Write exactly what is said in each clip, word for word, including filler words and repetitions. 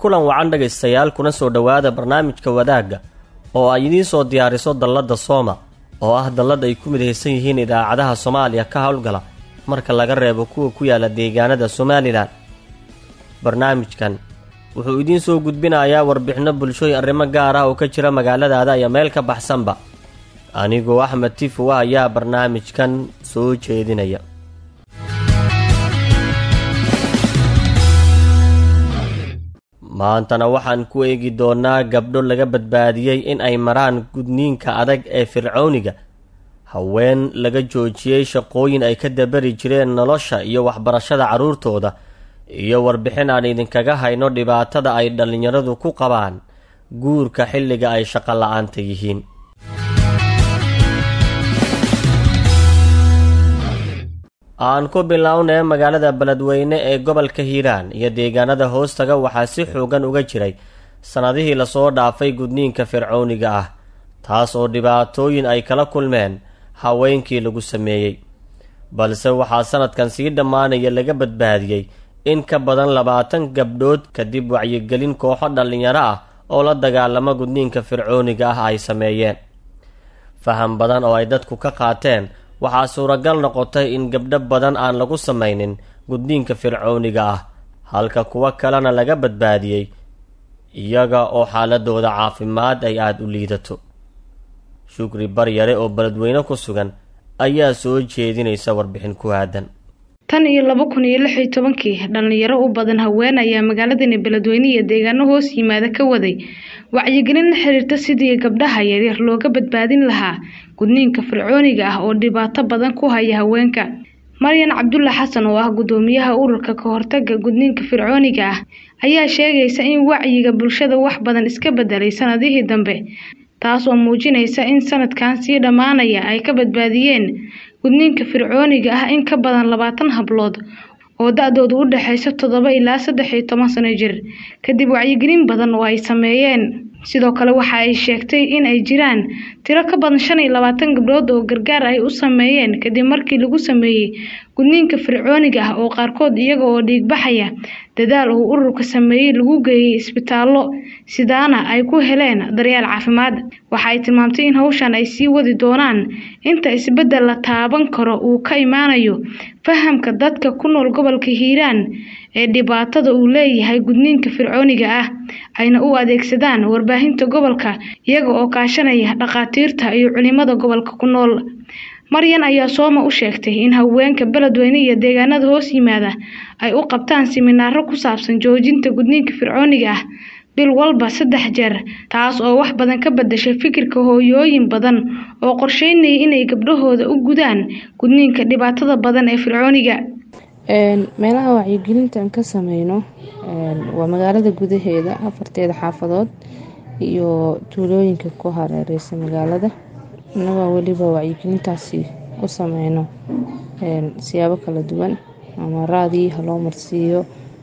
kulan wacan dhagaystayaal kuna soo dhowaada barnaamijka wadaagga oo ay idiin soo diyaariso dalladda Sooma oo ah dallad ay ku midaysan yihiin idaacadaha Soomaaliya ka howlgala marka laga reebo kuwa ku yaala deegaanada Soomaaliland. barnaamijkan wuxuu idiin soo gudbinayaa warbixino bulshooyin arrimo gaar ah oo ka jira magaaladaada iyo meel ka baxsanba. anigoo Axmed Tifu ayaa barnaamijkan soo jeedinaya. maantana waxaan ku eegi doonaa gabdho laga badbaadiyey in ay maraan gudniinka adag ee fircooniga, haween laga joojiyey shaqooyin ay ka dabari jireen nolosha iyo waxbarashada carruurtooda, iyo warbixin aan idinkaga hayno dhibaatada ay dhallinyaradu ku qabaan guurka xilliga ay shaqo la'aanta yihiin. aan ku bilownay magaalada Beledweyne ee gobolka Hiiraan iyo deegaanada hoostaga waxaa si xoogan uga jiray sanadihii la soo dhaafay gudniinka fircooniga ah, taas oo dhibaatooyin ay kala kulmeen haweenkii lagu sameeyey. balse waxaa sanadkan sii dhammaanaya laga badbaadiyey in ka badan labaatan gabdhood kadib wacyigelin kooxo dhallinyaro ah oo la dagaalama gudniinka fircooniga ah ay sameeyeen. faham badan oo ay dadku ka qaateen waxaa suuragal noqotay in gabdho badan aan lagu samaynin gudniinka fircooniga ah, halka kuwa kalena laga badbaadiyey iyaga oo xaaladooda caafimaad ay aad u liidato. Shukri Baryare oo Beledweyne ku sugan ayaa soo jeedinaysa warbixin ku aadan. tan iyo laba kun iyo lix iyo tobankii dhalinyaro u badan haween ayaa magaaladani Beledweyne iyo deegaano hoos yimaada ka waday wacyigelin la xiriirta sidii gabdhaha yaryar looga badbaadin lahaa gudniinka fircooniga ah oo dhibaato badan ku haya haweenka. Maryan Cabdulla Xasan oo ah gudoomiyaha ururka ka hortagga gudniinka fircooniga ah ayaa sheegaysa in wacyiga bulshada wax badan iska bedelay sanadihii dambe, taas oo muujinaysa in sanadkan sii dhamaanaya ay ka badbaadiyeen gudniinka fircooniga ah in ka badan labaatan hablood oo da'doodu u dhaxayso toddoba ilaa saddex iyo toban sano jir kadib wacyigelin badan oo ay sameeyeen. sidoo kale waxa ay sheegtay in ay jiraan tiro ka badan shan iyo labaatan gabdhood oo gargaar ay u sameeyeen kadib markii lagu sameeyay gudniinka fircooniga ah oo qaarkood iyaga oo dhiig baxaya dadaal uu ururka sameeyay lagu geeyay isbitaallo sidaana ay ku heleen daryeel caafimaad. waxa ay tilmaamtay in hawshan ay sii wadi doonaan inta isbedel la taaban karo uu ka imaanayo fahamka dadka ku nool gobolka Hiiraan ee dhibaatada uu leeyahay gudniinka fircooniga ah, ayna u adeegsadaan warbaahinta gobolka iyaga oo kaashanaya dhaqaatiirta iyo culimada gobolka ku nool. Maryan ayaa Sooma u sheegtay in haweenka Beledweyne iyo deegaanada hoos yimaada ay u qabtaan siminaaro ku saabsan joojinta gudniinka fircooniga ah bil walba saddex jeer, taas oo wax badan ka bedeshay fikirka hooyooyin badan oo qorsheynaya inay gabdhahooda u gudaan gudniinka dhibaatada badan ee fircooniga. meelaha wacyigelinta aan ka sameyno waa magaalada gudaheeda afarteeda xaafadood iyo tuulooyinka ku hareeraysan magaalada. anagoo weliba wacyigelintaasi ku sameyno siyaabo kala duwan ama raadiyaha loo marsiiyo.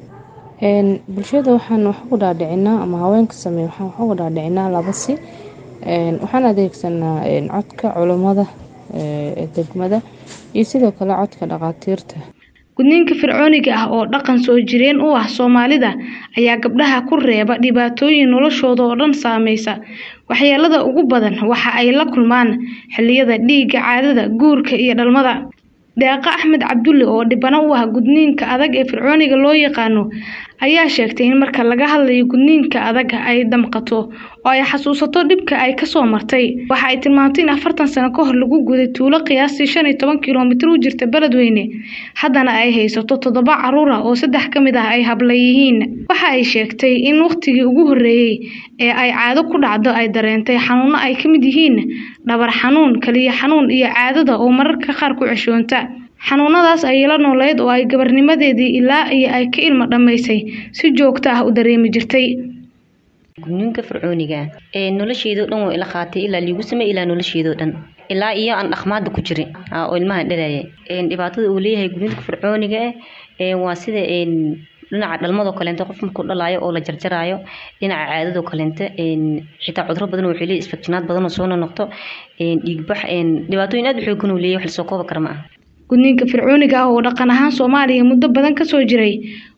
bulshada waxaan wax ku dhaadhicinaa ama haweenka sameeyo waxaan wax ku dhaadhicinaa laba si. waxaan adeegsanaa codka culimada ee degmada iyo sidoo kale codka dhaqaatiirta. gudniinka fircooniga ah oo dhaqan soo jireen u ah Soomaalida ayaa gabdhaha ku reeba dhibaatooyin noloshooda oo dhan saameysa. waxyeelada ugu badan waxa ay la kulmaan xilliyada dhiigga caadada, guurka iyo dhalmada. Deeqa Axmed Cabdulle oo dhibana u ah gudniinka adag ee fircooniga loo yaqaano ayaa sheegtay in marka laga hadlayo gudniinka adag ay damqato oo ay xasuusato dhibka ay ka soo martay. waxa ay tilmaantay in afartan sano ka hor lagu guday tuulo qiyaastii shan iyo toban kiiloomitir u jirta Beledweyne, haddana ay haysato toddoba carruur ah oo saddex ka mid ah ay habla yihiin. waxa ay sheegtay in waqtigii ugu horreeyay ee ay caado ku dhacdo ay dareentay xanuuno ay ka mid yihiin dhabar xanuun, kaliya xanuun iyo caadada oo mararka qaar ku ceshoonta. xanuunadaas ay la nooleed oo ay gabarnimadeedii ilaa iyo ay ka ilmo dhamaysay si joogto ah u dareemi jirtay. gudniinka fircooniga ee nolosheedu dhan way ila qaatay ilaa liigu samay ilaa nolosheedu dhan ilaa iyo aan dhaqmaada ku jirin oo ilmaha dhalaya. ee dhibaatada uu leeyahay gudniinka fircooniga ee waa sida ee dhinaca dhalmada kaleento qof markuu dhalaayo oo la jarjaraayo, dhinaca caadada kaleento een xitaa cudurro badan oo xilli isfakshinaad badan oo soo noqdo een dhiig bax een dhibaatooyin aad u xoog u leeyahay wax soo koob karma. gudniinka fircooniga ah oo dhaqan ahaan Soomaaliya muddo badan ka soo jiray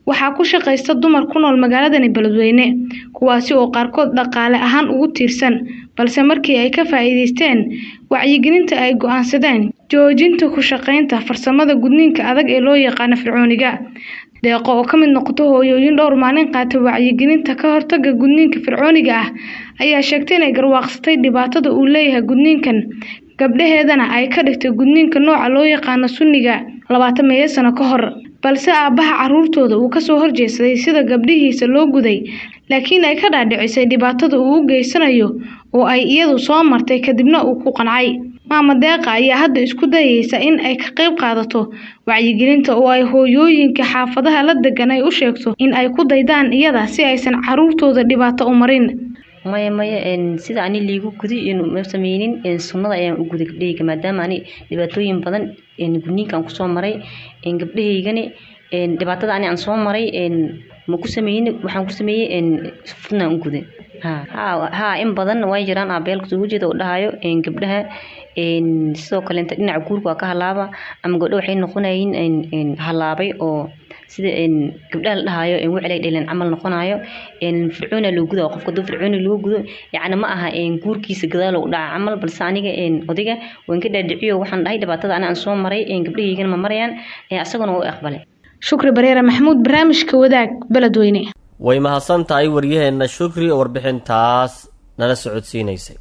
waxaa ku shaqaysta dumar ku nool magaaladani Beledweyne kuwaasi oo qaarkood dhaqaale ahaan ugu tiirsan balse markii ay ka faa'iideysteen wacyigelinta ay go'aansadeen joojinta ku shaqaynta farsamada gudniinka adag ee loo yaqaan fircooniga. Deeqo oo ka mid noqoto hooyooyin dhowr maalin qaatay wacyigelinta ka hortagga gudniinka fircooniga ah ayaa sheegtay inay garwaaqsatay dhibaatada uu leeyahay gudniinkan, gabdhaheedana ay ka dhigtay gudniinka nooca loo yaqaan sunniga labaatan sano ka hor, balse aabaha carruurtooda uu ka soo horjeesaday sida gabdhihiisa loo guday, laakiin ay ka dhaadhicisay dhibaatada uu u geysanayo oo ay iyadu soo martay kadibna uu ku qancay. Maama Deeqa ayaa hadda isku dayaysa in ay ka qayb qaadato wacyigelinta oo ay hooyooyinka xaafadaha la degan ay u sheegto in ay ku daydaan iyada si aysan carruurtooda dhibaato u marin. maya maya een sida ani liigu gudi inuu ma sameeynin een sunnada ayaan u guday gabdhayga maadaama ani dhibaatooyin badan een gudniinkan ku soo maray een gabdhahaygani een dhibaatada ani aan soo maray een ma ku sameeynin waxaan ku sameeyay een sunna u guday ha ha ha in badan way jiraan aabeel ku jeedo oo dhahayo een gabdhaha een sidoo kale inta dhinaca guurka ka halaaba ama gabdho waxay noqonayeen een een halaabay oo sida een gabdhaha la dhahayo een wixii ay dheelan amal noqonayo een fircoona loo gudo qofka doo fircoona loo gudo yacni ma aha een guurkiisa gadaal u dhaca amal balse aniga een odiga waan ka dhaadhiciyo waxaan dhahay dhibaatada aan soo maray een gabdhahaygana ma marayaan ee asaguna uu aqbalay. Shukri Bareera Maxamuud, barnaamijka Wadaag, Beledweyne. way mahadsan tahay waryaheena Shukri oo warbixintaas nala socodsiinaysay.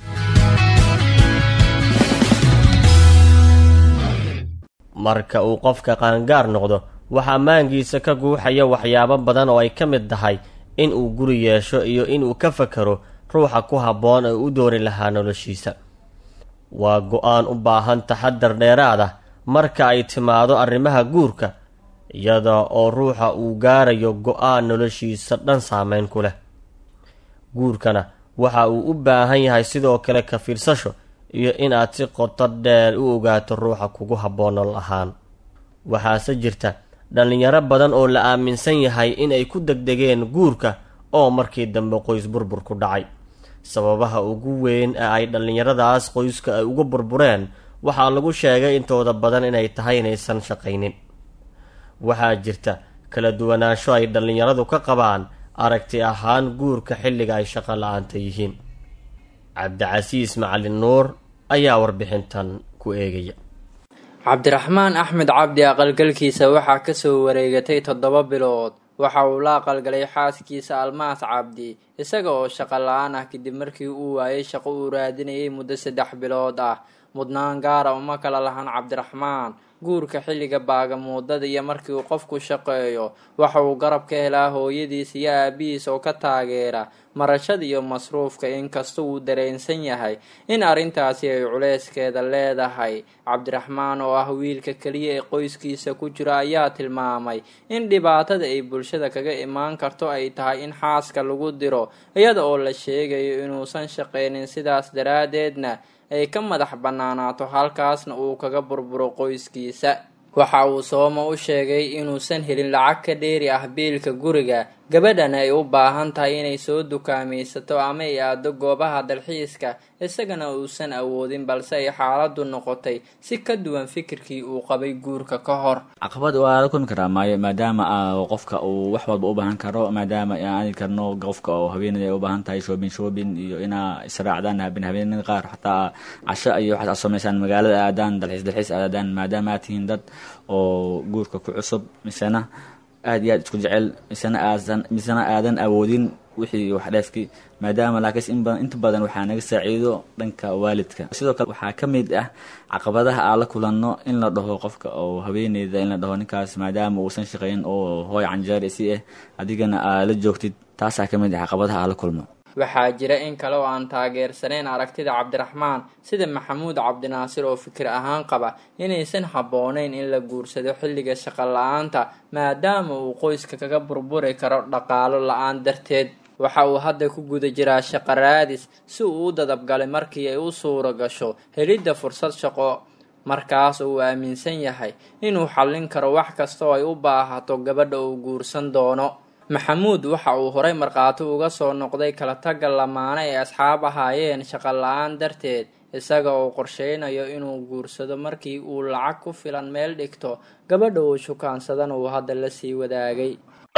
marka uu qofka qaangaar noqdo waxaa maangiisa ka guuxaya waxyaabo badan oo ay ka mid tahay in uu guri yeesho iyo in uu ka fakaro ruuxa ku habboon ee u doori lahaa noloshiisa. waa go'aan u baahan taxadar dheeraad ah marka ay timaado arrimaha guurka, iyada oo ruuxa uu gaarayo go'aan noloshiisa dhan saameyn ku leh. guurkana waxa uu u baahan yahay sidoo kale ka fiirsasho iyo inaad si qoto dheer u ogaato ruuxa kugu habboon nolol ahaan. waxaase jirta dhalinyaro badan oo la aaminsan yahay inay ku degdegeen guurka oo markii dambe qoys burbur ku dhacay. sababaha ugu weyn ee ay dhalinyaradaas qoyska ay uga burbureen waxaa lagu sheegay intooda badan inay tahay inaysan shaqaynin. waxaa jirta kala duwanaansho ay dhalinyaradu ka qabaan aragti ahaan guurka xilliga ay shaqo la-aanta yihiin. cabdicasiis macalin nuur ayaa warbixintan ku eegaya. cabdiraxmaan axmed cabdi aqalgalkiisa waxaa kasoo wareegatay toddoba bilood. waxa uu la aqalgalay xaaskiisa Almaas Cabdi isaga oo shaqo la-aan ah kadib markii uu waayay shaqo uu raadinayay muddo saddex bilood ah. mudnaan gaara uma kala lahan cabdiraxmaan guurka xilliga baagamuudada iyo markii uu qofku shaqeeyo. waxa uu garab ka helaa hooyadiis iyo aabihiis oo ka taageera marashada iyo masruufka, inkastoo uu dareensan yahay in arrintaasi ay culeyskeeda leedahay. cabdiraxmaan oo ah wiilka keliya ee qoyskiisa ku jira ayaa tilmaamay in dhibaatada ay bulshada kaga imaan karto ay tahay in xaaska lagu diro iyada oo la sheegayo inuusan shaqeynin, sidaas daraadeedna ay ka madax banaanaato halkaasna uu kaga burburo qoyskiisa. waxa uu Soomo u sheegay inuusan helin lacag ka dheeri ah biilka guriga, gabadhana ay u baahan tahay inay soo dukaamaysato ama ay aado goobaha dalxiiska, isagana uusan awoodin, balse ay xaaladu noqotay si ka duwan fikirkii uu qabay guurka ka hor. caqabad waa la kulmi karaa maayo maadaama qofka uu wax walba u baahan karo, maadaama aan karno qofka oo haweeneyda ay u baahan tahay shopping shopping iyo inaa israacdaan habeen habeenada qaar xataa casho iyo waxaad sameysaan magaalada aadaan dalxiis dalxiis aadaan, maadaama aad tihiin dad oo guurka ku cusub misana aad iyo aad isku jecel misana aadan misana aadan awoodin wixii wax dheefki, maadaama laakiin in badan inta badan waxaa naga saaciido dhanka waalidka. sidoo kale waxaa ka mid ah caqabadaha aan la kulanno in la dhaho qofka oo haweeneyda in la dhaho ninkaas maadaama uusan shaqeyn oo hooy canjeer isi ah adigana aad la joogtid, taasaa ka mid ah caqabadaha aan la kulmo. waxaa jira in kale oo aan taageersaneyn aragtida cabdiraxmaan sida Maxamuud Cabdinaasir oo fikir ahaan qaba inaysan habbooneyn in la guursado xilliga shaqo la-aanta maadaama uu qoyska kaga burburi karo dhaqaalo la-aan darteed. waxa uu hadda ku guda jiraa shaqo raadis si uu u dadabgalay markii ay u suuro gasho helidda fursad shaqo, markaas uu aaminsan yahay inuu xallin karo wax kasta oo ay u baahato gabadha uu guursan doono. Maxamuud waxa uu horay marqaato uga soo noqday kala tagga lamaane ee asxaab ahaayeen shaqo la-aan darteed, isaga oo qorsheynayo inuu guursado markii uu lacag ku filan meel dhigto gabadha uu shukaansadana uu hadda la sii wadaagay.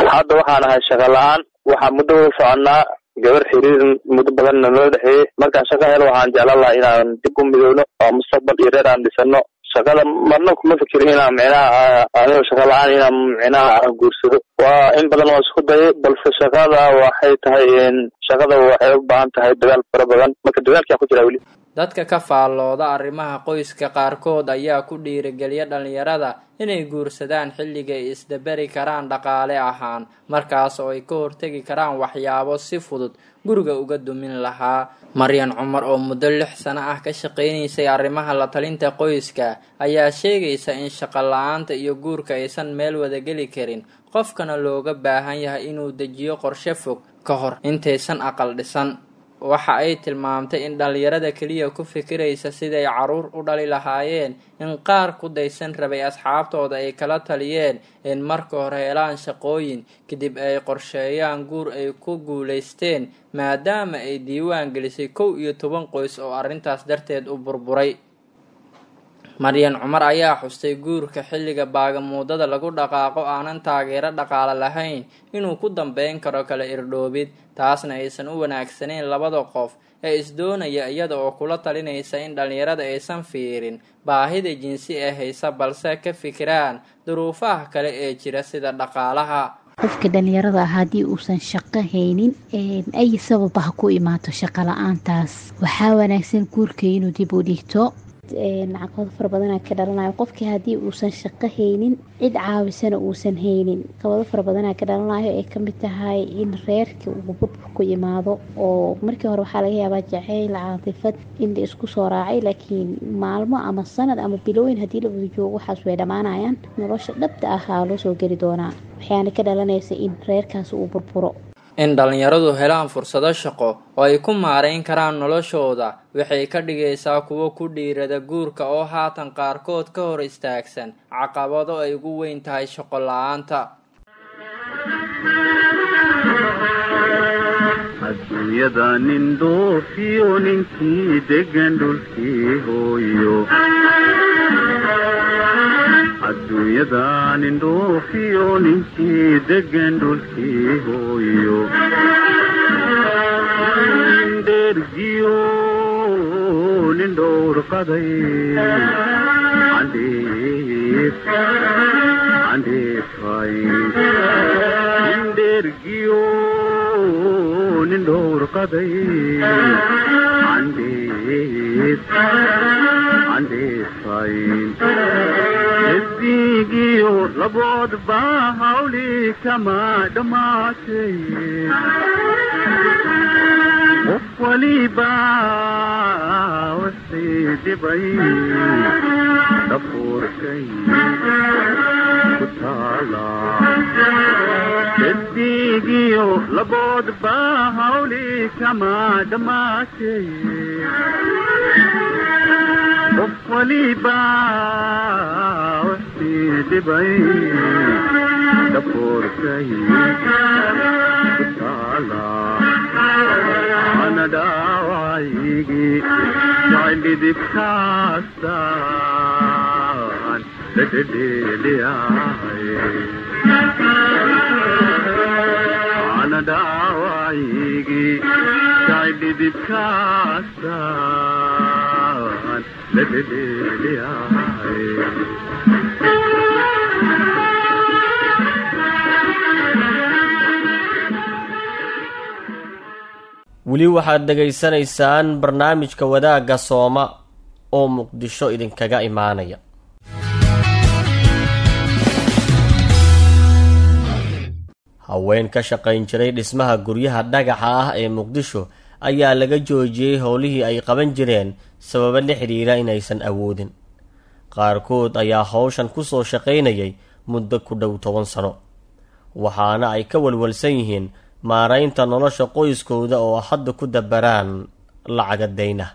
hadda waxaan ahay shaqo la-aan waxaa muddo wada soconaa gabar xiriir muddo badan nala dhexeeyey markaan shaqo helo waxaan jeclaan lahaa inaan dib u midowno oo mustaqbal iyo reer aan dhisano shaqada marna kuma fikirin inaan micnaha anigoo shaqo la-aan inaan micnaha aan guursado waa in badan waa isku dayay balse shaqada waxay tahay shaqada waxay u baahan tahay dadaal fara badan marka dadaalkaan ku jiraa weli dadka ka faallooda arrimaha qoyska qaarkood ayaa ku dhiirigeliya dhalinyarada inay guursadaan xilliga ay isdaberi karaan dhaqaale ahaan markaas oo ay ka hortegi karaan waxyaabo si fudud guriga uga dumin lahaa. Maryan Cumar oo muddo lix sano ah ka shaqaynaysay arrimaha la talinta qoyska ayaa sheegaysa in shaqo la-aanta iyo guurka aysan meel wada geli karin, qofkana looga baahan yahay inuu dejiyo qorshe fog ka hor intaysan aqal dhisan. Waxa ay tilmaamtay in dhalinyarada kaliya ku fikiraysa siday caruur u dhali lahaayeen in qaar ku daysan rabay asxaabtooda ay kala taliyeen in marka hore helaan shaqooyin kadib ay qorsheeyaan guur ay ku guulaysteen maadaama ay diiwaan gelisay kow iyo toban qoys oo arrintaas darteed u burburay. Maryan Cumar ayaa xustay guurka xilliga baagamuudada lagu dhaqaaqo aanan taageero dhaqaale lahayn inuu ku dambeyn karo kala irdhoobid, taasna aysan u wanaagsaneyn labada qof ee isdoonaya iyada oo kula talinaysa in dhalinyarada aysan fiirin baahida jinsi ee haysa balse ka fikiraan duruufaha kale ee jira sida dhaqaalaha. qofka dhalinyarada ah haddii uusan shaqo haynin ay sabab ah ku imaato shaqo la-aantaas waxaa wanaagsan guurka inuu dib u dhigto. caqabado fara badanaa ka dhalanayo qofkii haddii uusan shaqo haynin cid caawisana uusan haynin caqabado fara badanaa ka dhalanayo ay kamid tahay in reerkii uu burbur ku imaado oo markii hore waxaa laga yaabaa jacayl caatifad in la isku soo raacay laakiin maalmo ama sanad ama bilooyin haddii la wada joogo waxaas way dhammaanayaan nolosha dhabta ahaa loo soo geli doonaa waxaana ka dhalanaysa in reerkaasi uu burburo. In dhalinyaradu helaan fursado shaqo oo ay ku maareyn karaan noloshooda waxay ka dhigaysaa kuwo ku dhiirada guurka oo haatan qaarkood ka hor istaagsan caqabado ay ugu weyn tahay shaqo la-aanta. adduunyada nin dhoofiyo ninkii degan dhulkii hooyo adduunyada nin dhoofiyo ninkii degan dhulkii hooyo nin dhergiyo nin dhowr qaday andheef andheefay nin dhergiyo nin dhowr qaday andheef andheefay Esigiyo labod ba hawli kama dhamaatay Qofwali ba wasidibay dafurkay kutala Esigiyo labod ba hawli kama dhamaatay Qofwali ba dibay dafurkay kutala anadawaigi jailidikastan dededeliay anadawaigi jailidikastan dededeliay weli waxaad dhegaysanaysaan barnaamijka wadaagga sooma oo muqdisho idinkaga imaanaya. haween ka shaqayn jiray dhismaha guryaha dhagaxa ah ee muqdisho ayaa laga joojiyey howlihii ay qaban jireen sababo la xiriira inaysan awoodin. qaarkood ayaa hawshan ku soo shaqaynayay muddo ku dhow toban sano waxaana ay ka walwalsan yihiin maaraynta nolosha qoyskooda oo hadda ku dabaraan lacaga dayna.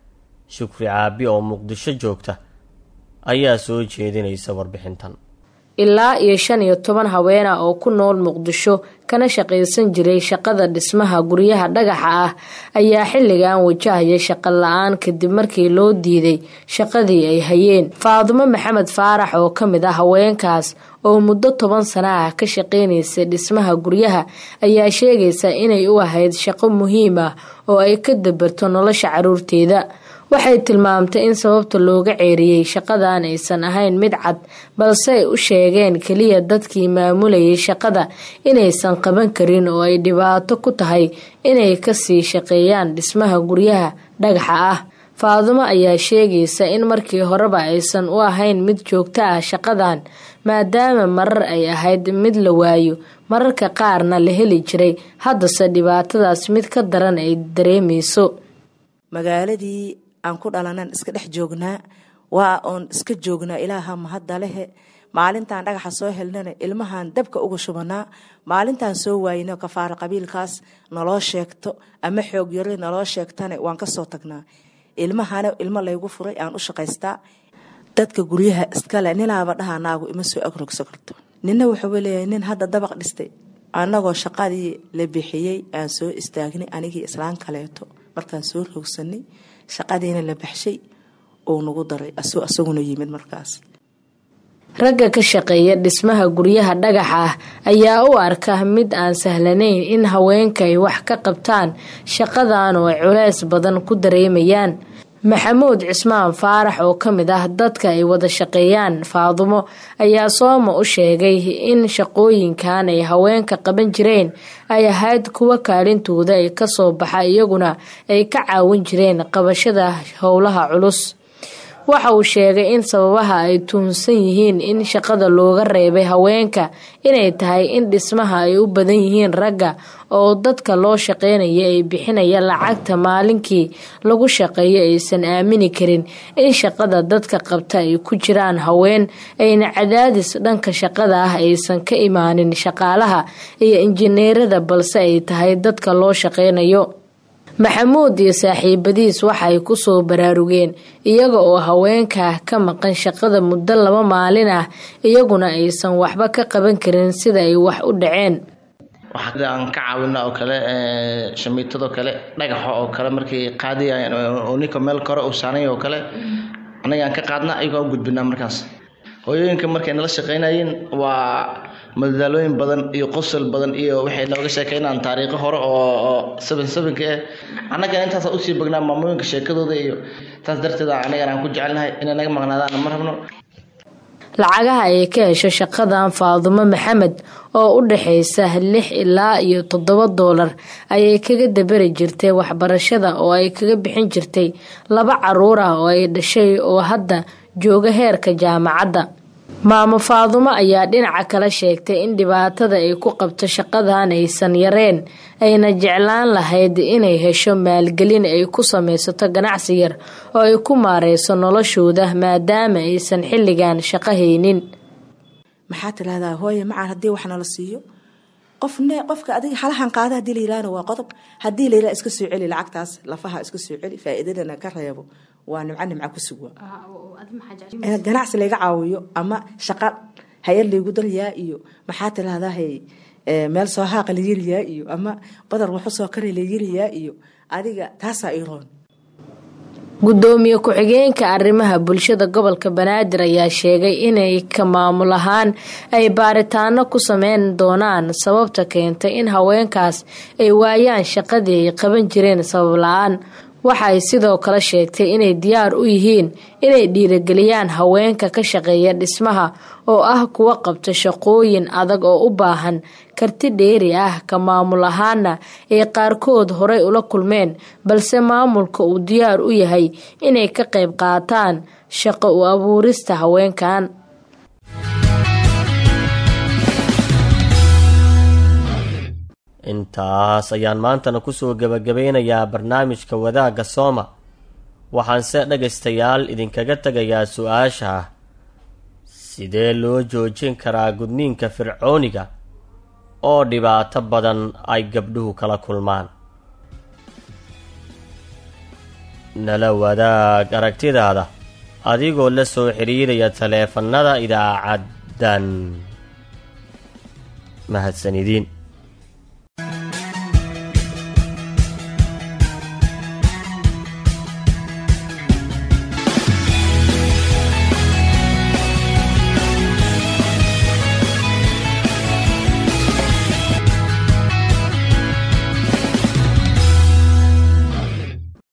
Shukri Caabi oo Muqdisho joogta ayaa soo jeedinaysa warbixintan. ilaa iyo shan iyo toban haween ah oo ku nool muqdisho kana shaqaysan jiray shaqada dhismaha guryaha dhagaxa ah ayaa xilligan wajahaya shaqo la-aan kadib markii loo diiday shaqadii ay hayeen. Faadumo Maxamed Faarax oo ka mid ah haweenkaas oo muddo toban sano ah ka shaqaynaysa dhismaha guryaha ayaa sheegaysa inay u ahayd shaqo muhiim ah oo ay ka dabarto nolosha caruurteeda. Waxay tilmaamtay in sababta looga ceeriyay shaqadan aysan ahayn mid cad, balse ay u sheegeen kaliya dadkii maamulayay shaqada inaysan qaban karin oo ay dhibaato ku tahay inay ka sii shaqeeyaan dhismaha guryaha dhagaxa ah. Faadumo ayaa sheegaysa in markii horeba aysan u ahayn mid joogto ah shaqadan, maadaama marar ay ahayd mid la waayo, mararka qaarna la heli jiray, haddase dhibaatadaas mid ka daran ay dareemayso. magaaladii aan ku dhalanan iska dhex joognaa, waa oon iska joognaa ilaaha mahadda lehe. maalintaan dhagaxa soo helnana ilmahan dabka uga shubanaa, maalintaan soo waayno kafaara qabiilkaas naloo sheegto ama xoog yari naloo sheegtana waan ka soo tagnaa. ilmahana ilmo laygu furay aan u shaqaystaa. dadka guryaha iskale ninaaba dhahaa naagu ima soo agrogso karto. nina wuxuu leeyahay nin hadda dabaq dhistay, annagoo shaqadii la bixiyey aan soo istaagnay anigii islaan kaleeto markaan soo roogsanay shaqadiina la baxshay oo nagu daray asaguna yimid. markaas ragga ka shaqeeya dhismaha guryaha dhagaxa ah ayaa u arka mid aan sahlanayn in haweenka ay wax ka qabtaan shaqadan oo ay culays badan ku dareemayaan. Maxamuud Cismaan Faarax oo ka mid ah dadka ay wada shaqeeyaan Faadumo ayaa Sooma u sheegay in shaqooyinkan ay haweenka qaban jireen ay ahayd kuwa kaalintooda ay ka soo baxa, iyaguna ay ka caawin jireen qabashada howlaha culus. waxa uu sheegay in sababaha ay tuhunsan yihiin in shaqada looga reebay haweenka inay tahay in dhismaha ay u badan yihiin ragga oo dadka loo shaqeynaya ay bixinaya lacagta maalinkii lagu shaqeeyo aysan aamini karin in shaqada dadka qabta ay ku jiraan haween, ayna cadaadis dhanka shaqada ah aysan ka imaanin shaqaalaha iyo injineerada, balse ay tahay dadka loo shaqeynayo. Maxamuud iyo saaxiibadiis waxay ku soo baraarugeen iyaga oo haweenka ka maqan shaqada muddo laba maalin ah, iyaguna aysan waxba ka qaban karin sida ay wax u dhaceen. waxa aan ka caawina oo kale ee shamiitado kale dhagaxa oo kale markii qaadiyaan oo ninka meel kore u saanay oo kale anaga aan ka qaadna ayagoo u gudbinaa. markaas hooyooyinka markay nala shaqeynayeen waa madalooyin badan iyo qosol badan iyo waxay nooga sheekeynaan taariikho hore oo seven seven ka anaga intaas u sii bagnaa maamooyinka sheekadooda iyo taas darteed anaga aan ku jecelnahay in anaga maqnaadaan ma rabno. lacagaha ay ka hesho shaqadan Faadumo Maxamed oo u dhaxaysa lix ilaa iyo toddoba doolar ayay kaga dabari jirtay waxbarashada oo ay kaga bixin jirtay laba caruur ah oo ay dhashay oo hadda jooga heerka jaamacadda. Maamo Faadumo ayaa dhinaca kale sheegtay in dhibaatada ay ku qabto shaqadan aysan yareen, ayna jeclaan lahayd inay hesho maalgelin ay ku samaysato ganacsi yar oo ay ku maareyso noloshooda maadaama aysan xilligan shaqo haynin. maxaa tiraahdaa hooyo macaan haddii wax nala siiyo qofne qofka adiga halahan qaada haddii la yiraahdo waa qodob, haddii la yiraahdo iska soo celi lacagtaas lafaha iska soo celi faa'iidadana ka reebo waa nimca nimca ku sugo. ee ganacsi laga caawiyo ama shaqo hay'ad lagu dariyaa iyo maxaa tiraahdaa hay meel soo haaq la yiriyaa iyo ama badar wax soo kare la yiriyaa iyo adiga taasa iroon. Gudoomiye ku-xigeenka arrimaha bulshada gobolka Banaadir ayaa sheegay inay ka maamul ahaan ay baaritaano ku sameyn doonaan sababta keentay in haweenkaas ay waayaan shaqadii ay qaban jireen sabab la'aan. waxay sidoo kale sheegtay inay diyaar u yihiin inay dhiirigeliyaan haweenka ka shaqeeya dhismaha oo ah kuwa qabta shaqooyin adag oo u baahan karti dheeri ah. ka maamul ahaana ay qaarkood horey ula kulmeen, balse maamulka uu diyaar u yahay inay ka qayb qaataan shaqo u abuurista haweenkan. intaas ayaan maantana kusoo gabagabeynayaa barnaamijka wadaagga Sooma. waxaanse dhagaystayaal idinkaga tagayaa su-aasha ah sidee loo joojin karaa gudniinka fircooniga oo dhibaato badan ay gabdhuhu kala kulmaan. nala wadaag aragtidaada adigoo la soo xiriiraya taleefannada idaacad cabdan mahadsanidin.